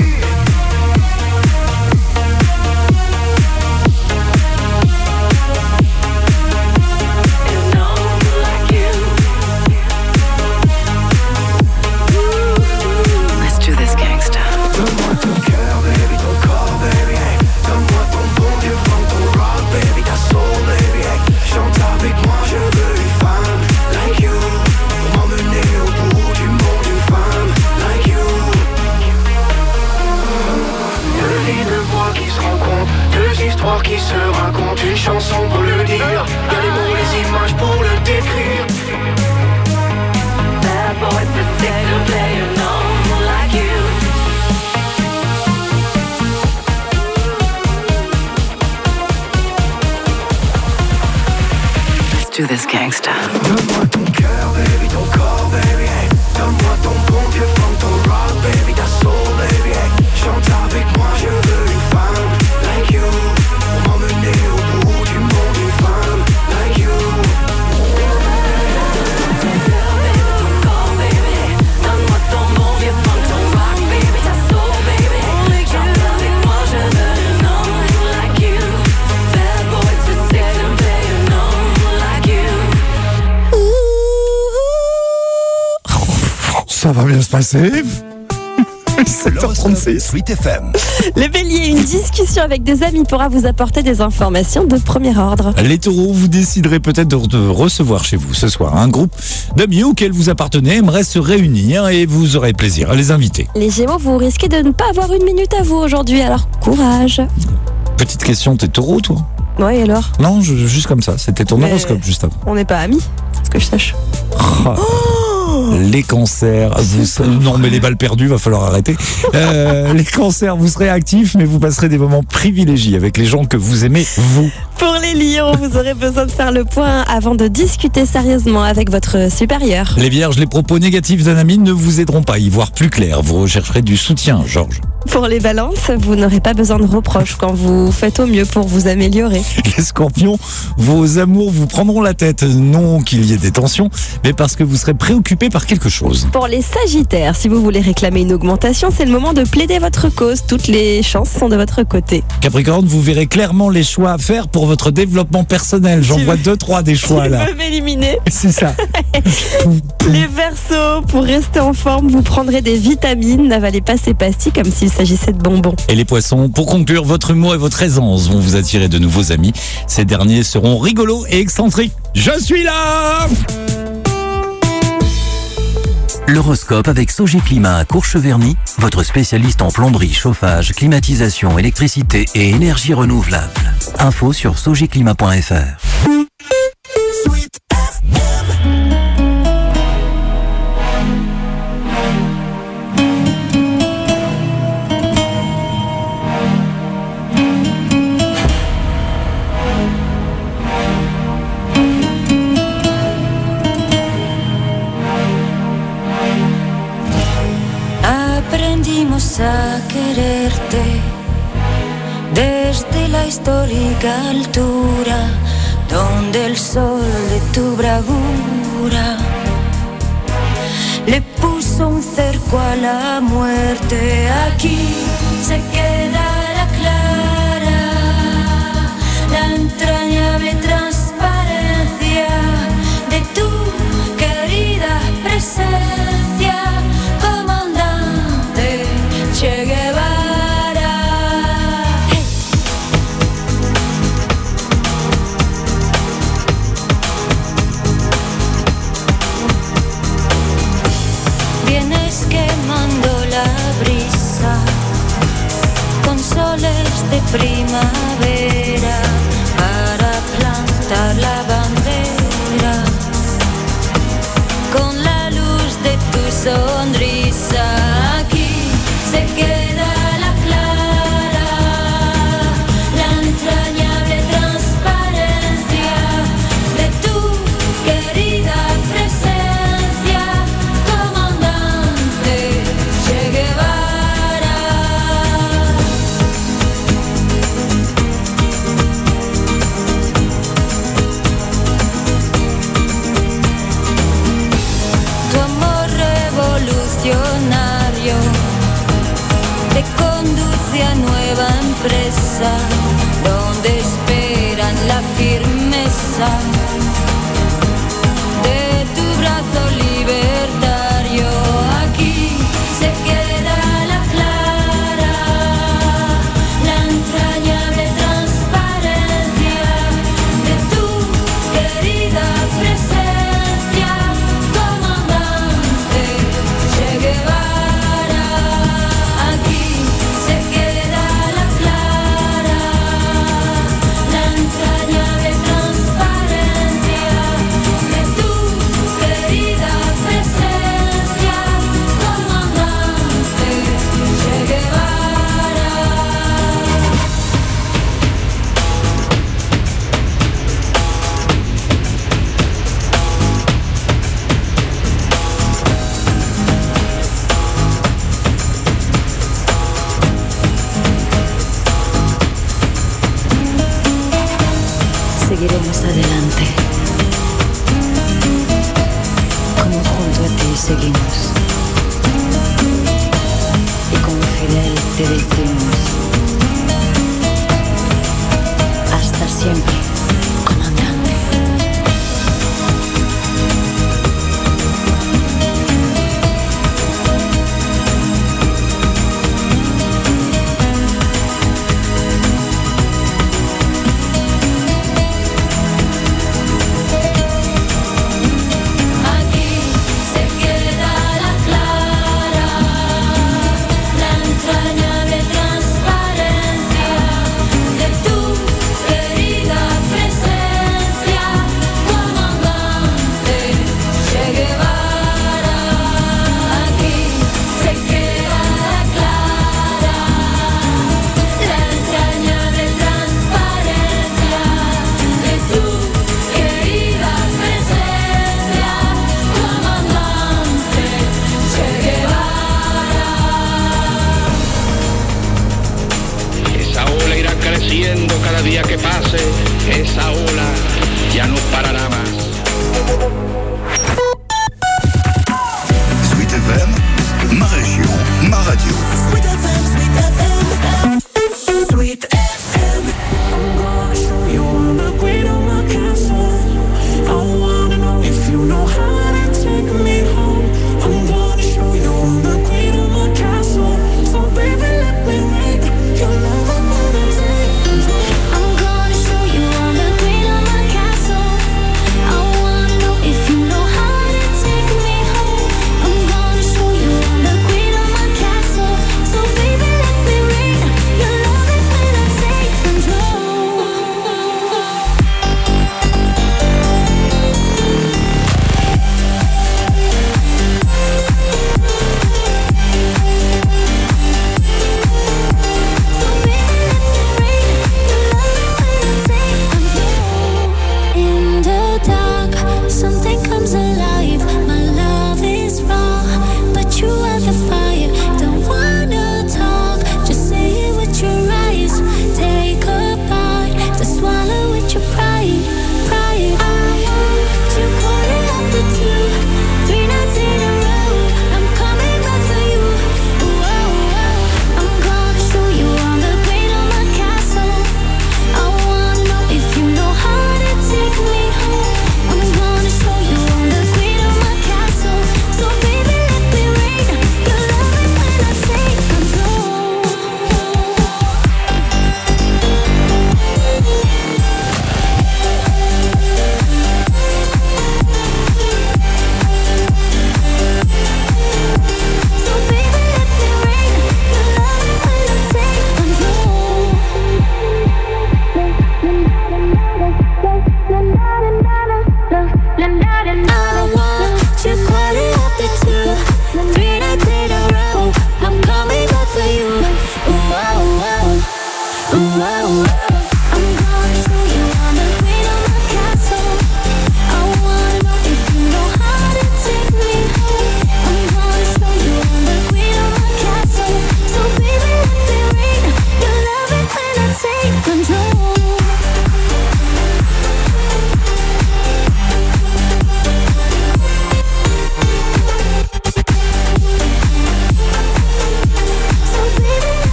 Donne-moi ton cœur, baby, ton corps, baby, hey. Donne-moi ton bon vieux funk, ton rock, baby, ta soul, baby, hey. Chante avec moi, je veux une femme like you, pour m'emmener au bout du monde, une femme like you. Deux vies, deux voix qui se rencontrent, deux histoires qui se racontent, une chanson pour le dire, y'a les mots, les images pour le décrire. Bad boy, the second player, no like you. Do this gangsta. Donne-moi ton cœur, baby, ton corps, baby, hey. Donne-moi ton bon vieux funk, ton rock, baby, ta soul, baby, hey. Chante avec moi, je veux une femme like you, pour m'emmener au bout du monde, une femme like you. Donne-moi ton bon vieux funk, ton rock, baby, ta soul, baby, hey. Chante avec moi, je veux un homme like you. Bad boy to sex and play, un homme like you. Ça va bien se passer. 7h36. Sweet FM. Les béliers, une discussion avec des amis pourra vous apporter des informations de premier ordre. Les taureaux, vous déciderez peut-être de recevoir chez vous ce soir un groupe d'amis auquel vous appartenez aimerait se réunir et vous aurez plaisir à les inviter. Les gémeaux, vous risquez de ne pas avoir une minute à vous aujourd'hui, alors courage. Petite question, t'es taureau toi? Ouais, et alors? Non, juste comme ça, c'était ton horoscope juste avant. On n'est pas amis, c'est ce que je sache. Les cancers, non mais les balles perdues, va falloir arrêter. Les cancers, vous serez actifs, mais vous passerez des moments privilégiés avec les gens que vous aimez, vous. Pour les lions, vous aurez besoin de faire le point avant de discuter sérieusement avec votre supérieur. Les vierges, les propos négatifs d'un ami ne vous aideront pas à y voir plus clair. Vous rechercherez du soutien, Georges. Pour les balances, vous n'aurez pas besoin de reproches quand vous faites au mieux pour vous améliorer. Les scorpions, vos amours vous prendront la tête. Non qu'il y ait des tensions, mais parce que vous serez préoccupé par quelque chose. Pour les sagittaires, si vous voulez réclamer une augmentation, c'est le moment de plaider votre cause. Toutes les chances sont de votre côté. Capricorne, vous verrez clairement les choix à faire pour votre développement personnel. J'en vois 2-3 des choix là. Tu veux m'éliminer? C'est ça. Les Verseaux, pour rester en forme, vous prendrez des vitamines. N'avalez pas ces pastilles comme s'il s'agissait de bonbons. Et les poissons, pour conclure, votre humour et votre aisance vont vous attirer de nouveaux amis. Ces derniers seront rigolos et excentriques. Je suis là! L'horoscope avec Sogé Climat à Courcheverny, votre spécialiste en plomberie, chauffage, climatisation, électricité et énergie renouvelable. Info sur sogeclimat.fr. Aprendimos a quererte desde la histórica altura donde el sol de tu bravura le puso un cerco a la muerte. Aquí se quedará clara la entrañable transparencia de tu querida presencia. Che Guevara. Hey. Vienes quemando la brisa con presa de tu brazo libertario. Aquí se queda la clara, la entrañable transparencia de tu querida presencia, comandante Che Guevara. Aquí se queda la clara, la entrañable transparencia de tu querida presencia, comandante Che Guevara. Seguiremos adelante, como junto a ti seguimos, y como Fidel te decimos, hasta siempre, comandante. Aquí se queda la clara, la entrañable transparencia de tu querida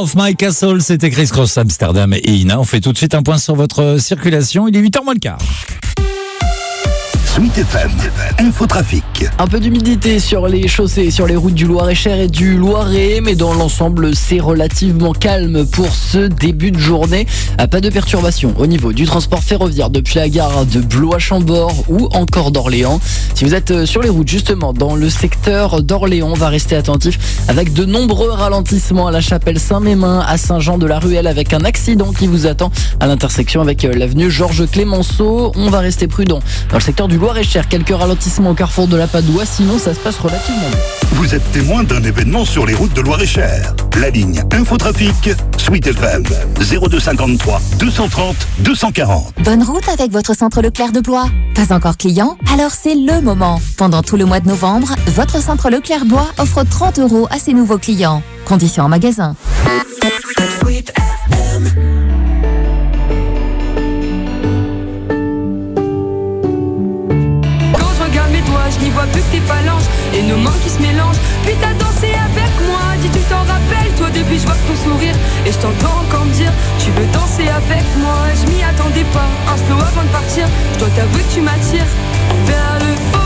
of My Castle, c'était Chris Cross, Amsterdam et Ina. On fait tout de suite un point sur votre circulation. Il est 8h moins le quart. Sweet FM, infotrafic. Un peu d'humidité sur les chaussées, sur les routes du Loir-et-Cher et du Loiret, mais dans l'ensemble, c'est relativement calme pour ce début de journée. Pas de perturbation au niveau du transport ferroviaire depuis la gare de Blois-Chambord ou encore d'Orléans. Si vous êtes sur les routes, justement, dans le secteur d'Orléans, on va rester attentif avec de nombreux ralentissements à la Chapelle Saint-Mémin, à Saint-Jean-de-la-Ruelle, avec un accident qui vous attend à l'intersection avec l'avenue Georges Clémenceau. On va rester prudent dans le secteur du Loir-et-Cher, quelques ralentissements au carrefour de la Padoue, sinon ça se passe relativement bien. Vous êtes témoin d'un événement sur les routes de Loir-et-Cher. La ligne Infotrafic, Sweet FM, 0253 230 240. Bonne route avec votre centre Leclerc de Blois. Pas encore client? Alors c'est le moment. Pendant tout le mois de novembre, votre centre Leclerc Blois offre 30 € à ses nouveaux clients. Conditions en magasin. Sweet FM. Je n'y vois plus que tes phalanges et nos mains qui se mélangent. Puis t'as dansé avec moi, dis tu t'en rappelles. Toi depuis je vois que ton sourire et je t'entends encore me dire tu veux danser avec moi. Je m'y attendais pas, un slow avant de partir. Je dois t'avouer que tu m'attires vers le haut.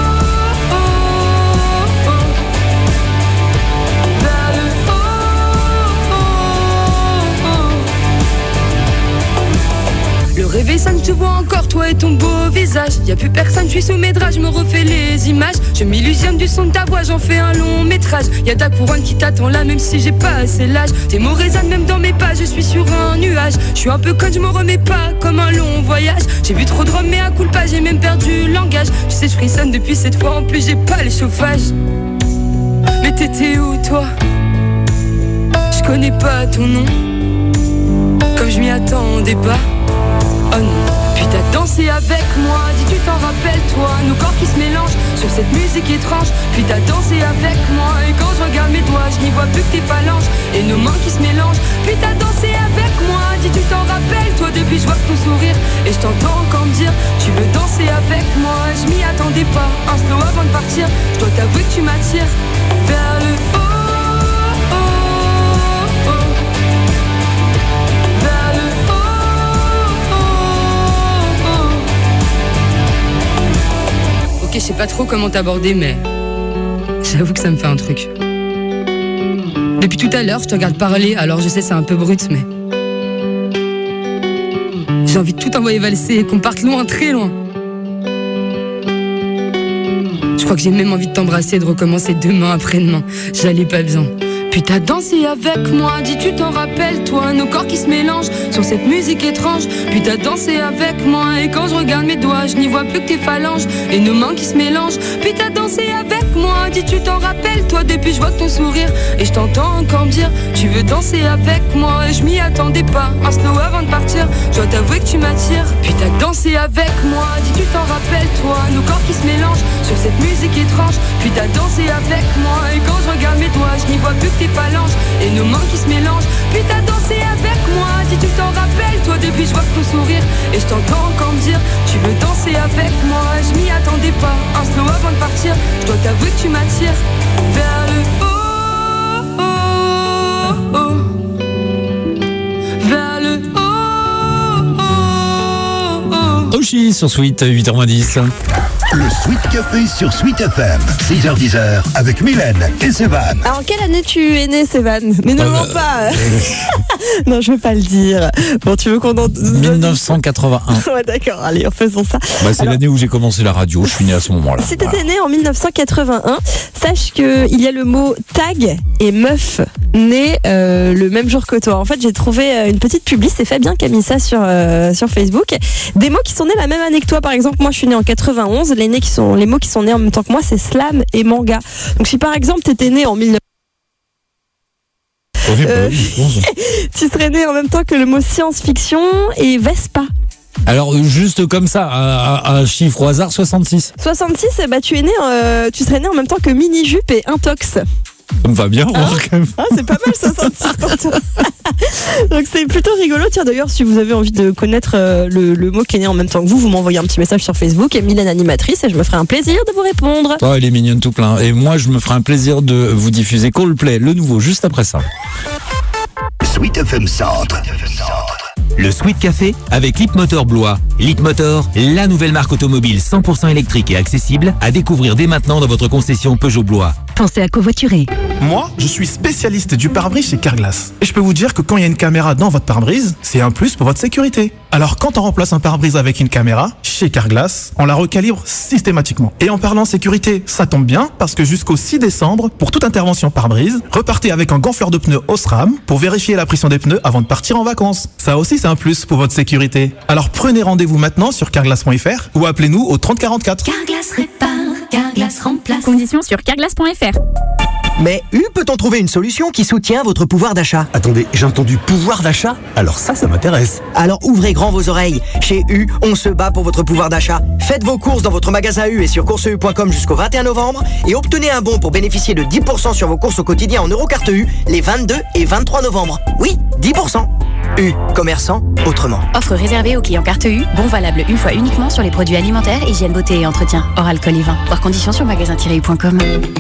Le réveil sonne, je te vois encore, toi et ton beau visage. Y'a plus personne, je suis sous mes draps, je me refais les images. Je m'illusionne du son de ta voix, j'en fais un long métrage. Y'a ta couronne qui t'attend là, même si j'ai pas assez l'âge. Tes mots résonnent même dans mes pas, je suis sur un nuage. Je suis un peu conne, je me remets pas, comme un long voyage. J'ai bu trop de rhum, mais à coup de pas, j'ai même perdu le langage. Tu sais, je frissonne depuis cette fois, en plus j'ai pas les chauffages. Mais t'étais où toi? Je connais pas ton nom, comme je m'y attendais pas. Oh non. Puis t'as dansé avec moi, dis tu t'en rappelles toi. Nos corps qui se mélangent sur cette musique étrange. Puis t'as dansé avec moi et quand je regarde mes doigts, je n'y vois plus que tes phalanges et nos mains qui se mélangent. Puis t'as dansé avec moi, dis tu t'en rappelles toi. Depuis je vois que ton sourire et je t'entends encore me dire tu veux danser avec moi. Je m'y attendais pas, un slow avant de partir. Je dois t'avouer que tu m'attires vers le haut. Je sais pas trop comment t'aborder, mais j'avoue que ça me fait un truc. Depuis tout à l'heure, je te regarde parler, alors je sais c'est un peu brut, mais j'ai envie de tout envoyer valser et qu'on parte loin, très loin. Je crois que j'ai même envie de t'embrasser et de recommencer demain après-demain. J'allais pas bien. Puis t'as dansé avec moi, dis tu t'en rappelles toi. Nos corps qui se mélangent sur cette musique étrange. Puis t'as dansé avec moi et quand je regarde mes doigts, je n'y vois plus que tes phalanges et nos mains qui se mélangent. Puis t'as dansé avec moi, dis tu t'en rappelles toi. Depuis je vois que ton sourire et je t'entends encore me dire tu veux danser avec moi. Et je m'y attendais pas, un slow avant de partir. Je dois t'avouer que tu m'attires. Puis t'as dansé avec moi, dis tu t'en rappelles toi. Nos corps qui se mélangent sur cette musique étrange. Puis t'as dansé avec moi et quand je regarde mes doigts, je n'y vois plus que tes phalanges et nos mains qui se mélangent. Puis t'as dansé avec moi, dis tu t'en rappelles toi. Depuis je vois que ton sourire et je t'entends encore me dire tu veux danser avec moi. Je m'y attendais pas, un slow avant de partir. Je dois t'avouer que tu m'attires vers le haut, oh, oh. Vers le haut, oh, oh. Oshi sur Sweet, 8h10. Le Sweet Café sur Sweet FM, 6h-10h, avec Mylène et Sévan. Alors, en quelle année tu es né, Sévan? Mais ne mens pas. Non, je veux pas le dire. Bon, tu veux qu'on en... 1981. Ouais, d'accord, allez, faisons ça. Bah, c'est l'année où j'ai commencé la radio, je suis né à ce moment-là. Si t'étais né en 1981, sache qu'il y a le mot tag et meuf né le même jour que toi. En fait, j'ai trouvé une petite publi, c'est Fabien qui a mis ça sur Facebook. Des mots qui sont nés la même année que toi, par exemple, moi je suis né en 91. Les mots qui sont nés en même temps que moi, c'est slam et manga. Donc si par exemple t'étais né en 19... tu serais né en même temps que le mot science-fiction et Vespa. Alors juste comme ça, un chiffre au hasard, 66. 66, bah tu serais né en même temps que mini-jupe et intox. Ça me va bien, quand même. Ah, c'est pas mal 66 pour toi. Donc c'est plutôt rigolo. Tiens, d'ailleurs, si vous avez envie de connaître le mot qui est né en même temps que vous m'envoyez un petit message sur Facebook, et Mylène animatrice, et je me ferai un plaisir de vous répondre. Oh, elle est mignonne tout plein. Et moi, je me ferai un plaisir de vous diffuser Coldplay, le nouveau, juste après ça. Sweet FM Centre. Le Sweet Café avec Leapmotor Blois. Leapmotor, la nouvelle marque automobile 100% électrique et accessible à découvrir dès maintenant dans votre concession Peugeot Blois. Pensez à covoiturer. Moi, je suis spécialiste du pare-brise chez Carglass. Et je peux vous dire que quand il y a une caméra dans votre pare-brise, c'est un plus pour votre sécurité. Alors quand on remplace un pare-brise avec une caméra, chez Carglass, on la recalibre systématiquement. Et en parlant sécurité, ça tombe bien parce que jusqu'au 6 décembre, pour toute intervention pare-brise, repartez avec un gonfleur de pneus Osram pour vérifier la pression des pneus avant de partir en vacances. Ça aussi, c'est un plus pour votre sécurité. Alors prenez rendez-vous maintenant sur carglass.fr ou appelez-nous au 30 44. Carglass répare, Carglass remplace. Conditions sur carglass.fr. Mais peut-on trouver une solution qui soutient votre pouvoir d'achat? Attendez, j'ai entendu pouvoir d'achat? Alors ça m'intéresse. Alors ouvrez grand vos oreilles. Chez U, on se bat pour votre pouvoir d'achat. Faites vos courses dans votre magasin U et sur courseu.com jusqu'au 21 novembre et obtenez un bon pour bénéficier de 10% sur vos courses au quotidien en Eurocarte U les 22 et 23 novembre. Oui, 10%. U, commerçant autrement. Offre réservée aux clients carte U. Bon valable une fois uniquement sur les produits alimentaires, hygiène, beauté et entretien. Hors alcool et vin. Voir conditions sur magasin-u.com.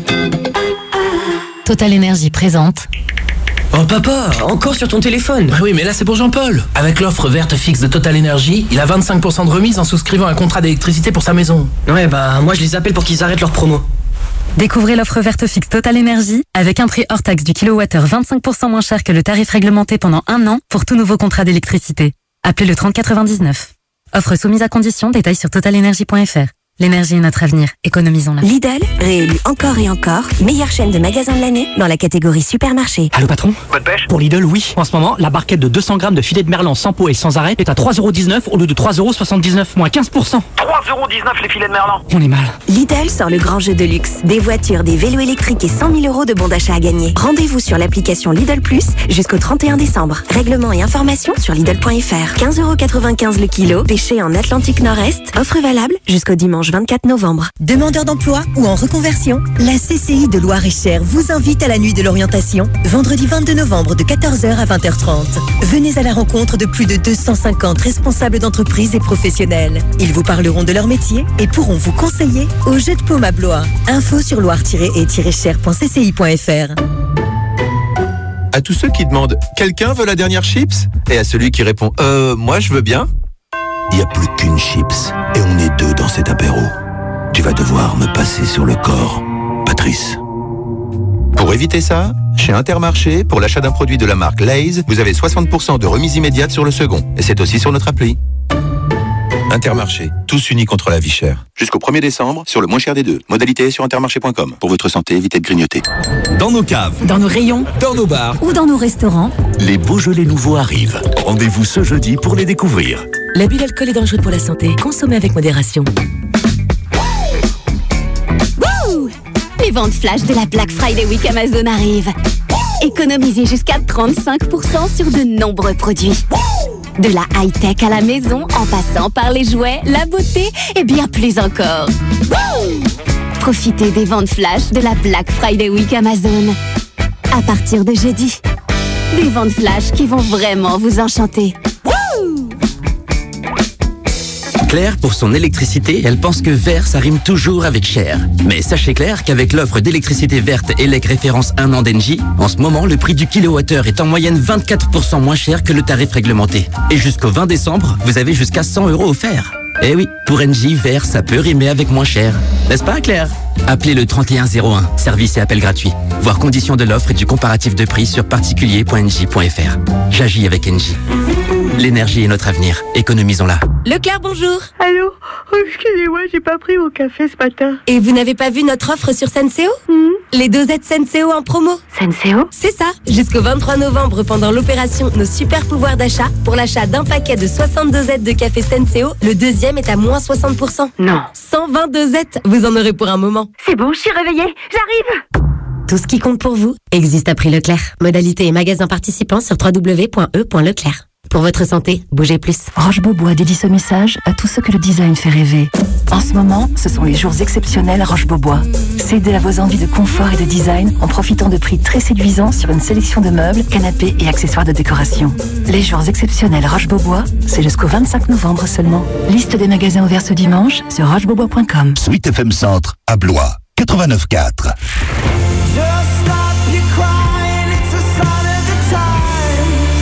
Total Énergie présente. Oh papa, encore sur ton téléphone? Oui, mais là c'est pour Jean-Paul. Avec l'offre verte fixe de Total Énergie, il a 25% de remise en souscrivant un contrat d'électricité pour sa maison. Ouais, moi je les appelle pour qu'ils arrêtent leur promo. Découvrez l'offre verte fixe Total Énergie avec un prix hors taxe du kilowattheure 25% moins cher que le tarif réglementé pendant 1 an pour tout nouveau contrat d'électricité. Appelez le 3099. Offre soumise à condition, détails sur totalenergie.fr. L'énergie est notre avenir, économisons-la. Lidl, réélu encore et encore, meilleure chaîne de magasins de l'année dans la catégorie supermarché. Allô patron? Pas de pêche? Pour Lidl, oui. En ce moment, la barquette de 200 grammes de filet de merlan sans peau et sans arrêt est à 3,19€ au lieu de 3,79€, moins 15%. 3,19€ les filets de merlan. On est mal. Lidl sort le grand jeu de luxe. Des voitures, des vélos électriques et 100 000 € de bons d'achat à gagner. Rendez-vous sur l'application Lidl Plus jusqu'au 31 décembre. Règlements et informations sur Lidl.fr. 15,95€ le kilo, pêché en Atlantique Nord-Est. Offre valable jusqu'au dimanche 24 novembre. Demandeur d'emploi ou en reconversion, la CCI de Loir-et-Cher vous invite à la nuit de l'orientation, vendredi 22 novembre de 14h à 20h30. Venez à la rencontre de plus de 250 responsables d'entreprises et professionnels. Ils vous parleront de leur métier et pourront vous conseiller au jeu de paume à Blois. Info sur loire-et-cher.cci.fr. À tous ceux qui demandent « Quelqu'un veut la dernière chips ?» et à celui qui répond « Moi je veux bien », Il n'y a plus qu'une chips et on est 2 dans cet apéro. Tu vas devoir me passer sur le corps, Patrice. Pour éviter ça, chez Intermarché, pour l'achat d'un produit de la marque Lay's, vous avez 60% de remise immédiate sur le second. Et c'est aussi sur notre appli. Intermarché, tous unis contre la vie chère. Jusqu'au 1er décembre, sur le moins cher des deux. Modalité sur intermarché.com. Pour votre santé, évitez de grignoter. Dans nos caves, dans nos rayons, dans nos bars ou dans nos restaurants, les Beaujolais nouveaux arrivent. Rendez-vous ce jeudi pour les découvrir. L'abus d'alcool est dangereux pour la santé. Consommez avec modération. Les ventes flash de la Black Friday Week Amazon arrivent. Économisez jusqu'à 35% sur de nombreux produits. De la high-tech à la maison, en passant par les jouets, la beauté et bien plus encore. Profitez des ventes flash de la Black Friday Week Amazon. À partir de jeudi. Des ventes flash qui vont vraiment vous enchanter. Claire, pour son électricité, elle pense que vert, ça rime toujours avec cher. Mais sachez Claire qu'avec l'offre d'électricité verte ELEC référence 1 an d'Engie, en ce moment, le prix du kilowattheure est en moyenne 24% moins cher que le tarif réglementé. Et jusqu'au 20 décembre, vous avez jusqu'à 100 € offerts. Eh oui, pour Engie, vert, ça peut rimer avec moins cher. N'est-ce pas, Claire? Appelez le 3101, service et appel gratuit. Voir conditions de l'offre et du comparatif de prix sur particulier.engie.fr. J'agis avec Engie. L'énergie est notre avenir. Économisons-la. Leclerc, bonjour. Allô? Oh, excusez-moi, j'ai pas pris mon café ce matin. Et vous n'avez pas vu notre offre sur Senseo? Les dosettes Senseo en promo. Senseo? C'est ça. Jusqu'au 23 novembre, pendant l'opération Nos super pouvoirs d'achat, pour l'achat d'un paquet de 60 dosettes de café Senseo, le deuxième est à moins 60%. Non. 120 dosettes, vous en aurez pour un moment. C'est bon, je suis réveillée. J'arrive. Tout ce qui compte pour vous existe à prix Leclerc. Modalité et magasin participants sur www.e.leclerc. Pour votre santé, bougez plus. Roche Beaubois dédie ce message à tous ceux que le design fait rêver. En ce moment, ce sont les jours exceptionnels à Roche Beaubois. Cédez à vos envies de confort et de design en profitant de prix très séduisants sur une sélection de meubles, canapés et accessoires de décoration. Les jours exceptionnels Roche Beaubois, c'est jusqu'au 25 novembre seulement. Liste des magasins ouverts ce dimanche sur rochebeaubois.com. Sweet FM Centre à Blois, 89.4.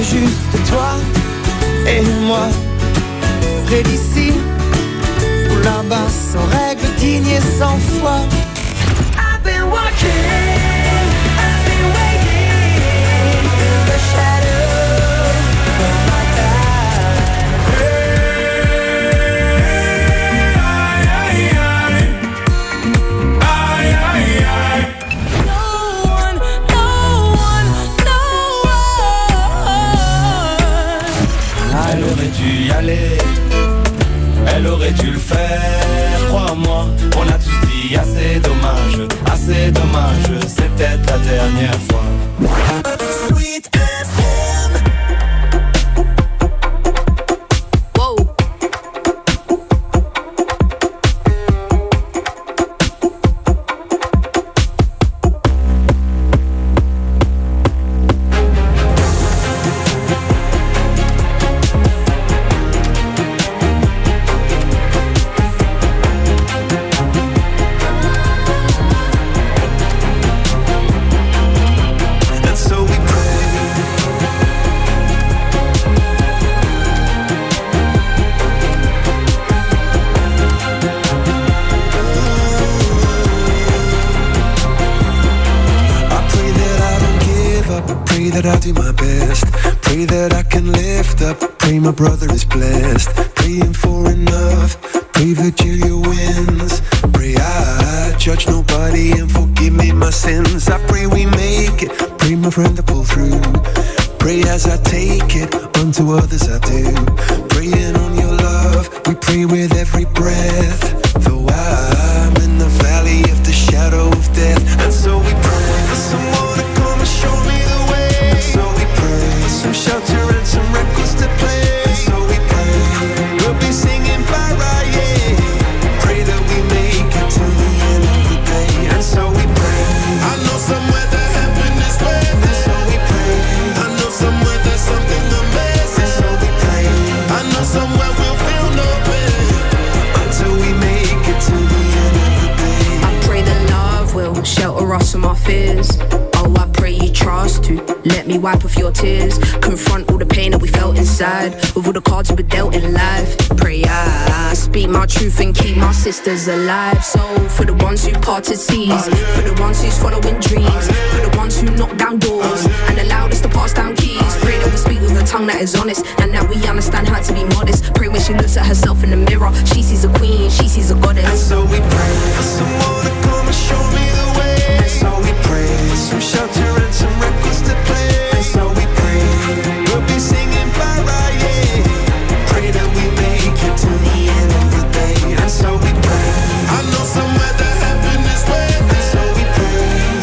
juste toi et moi, près d'ici ou là-bas, sans règles, dignes et sans foi. I've been walking, I've been waiting in the shadows for my time. No one, Elle aurait dû y aller, elle aurait dû le faire, crois-moi. On a tous dit assez dommage, c'est peut-être la dernière fois. Sweet FM. That I'll do my best. Pray that I can lift up. Pray my brother is blessed. Praying for enough. Pray Virgilia wins. Pray I judge nobody and forgive me my sins. I pray we make it. Pray my friend to pull through. Pray as I take it. Unto others I do. Praying on your love. We pray with every breath. Though I'm in the valley of the shadow of death. And so we pray for someone to come and show me the way. So we pray for some shelter and some records to play. And so we pray we'll be singing by right, yeah. Pray that we make it to the end of the day. And so we pray. I know somewhere that heaven is waiting. And so we pray. I know somewhere there's something amazing. And so we pray. I know somewhere we'll feel no pain until we make it to the end of the day. I pray that love will shelter us from our fears. Oh, I pray you trust to let me wipe off your tears. Confront all the pain that we felt inside with all the cards we were dealt in life. Pray I speak my truth and keep my sisters alive. So for the ones who parted seas, for the ones who's following dreams, for the ones who knock down doors and allowed us to pass down keys. Pray that we speak with a tongue that is honest and that we understand how to be modest. Pray when she looks at herself in the mirror, she sees a queen, she sees a goddess. And so we pray for someone